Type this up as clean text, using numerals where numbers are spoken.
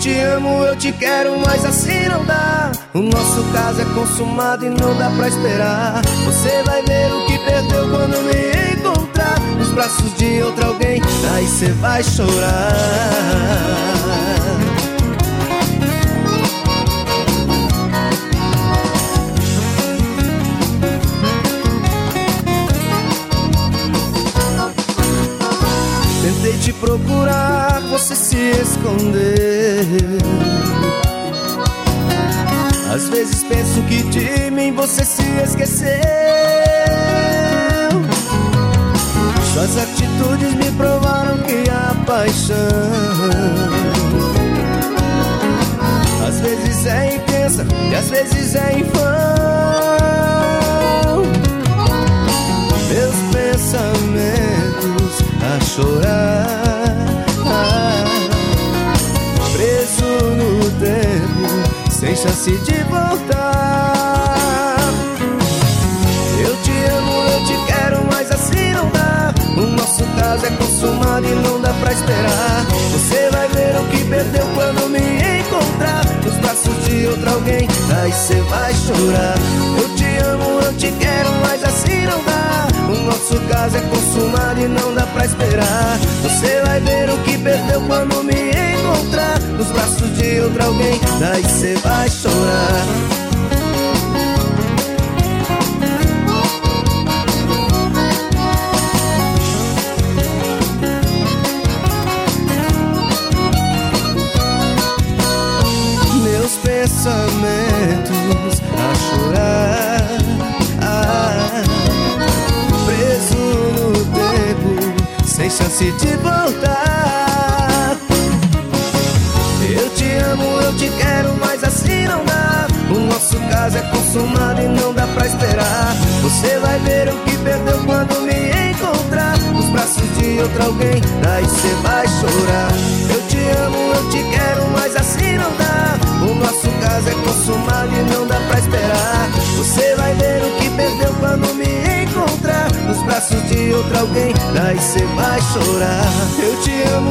te amo, eu te quero, mas assim não dá. O nosso caso é consumado e não dá pra esperar. Você vai ver o que perdeu quando me encontrar nos braços de outro alguém, aí cê vai chorar. Tentei te procurar, você se esconder. Às vezes penso que de mim você se esqueceu. Suas atitudes me provaram que a paixão às vezes é intensa e às vezes é em vão. Meus pensamentos a chorar, preso no tempo, sem chance de voltar. Eu te amo, eu te quero, mas assim não dá. O nosso caso é consumado e não dá pra esperar. Você vai ver o que perdeu quando me encontrar nos braços de outro alguém, aí cê vai chorar. Eu te amo, eu te quero, mas assim não dá. O nosso caso é consumado e não dá pra esperar. Você vai ver o que perdeu quando me encontrar nos braços de outro alguém, daí cê vai chorar. Meus pensamentos a chorar, preso no tempo, sem chance de voltar. Eu te amo, eu te quero, mas assim não dá. O nosso caso é consumado e não dá pra esperar. Você vai ver o que perdeu quando me encontrar nos braços de outro alguém, daí cê vai chorar. Eu te amo, eu te quero, mas assim não dá. O nosso caso é consumado e não dá pra esperar. Você vai ver o que perdeu quando me encontrar nos braços de outro alguém, daí cê vai chorar. Eu te amo,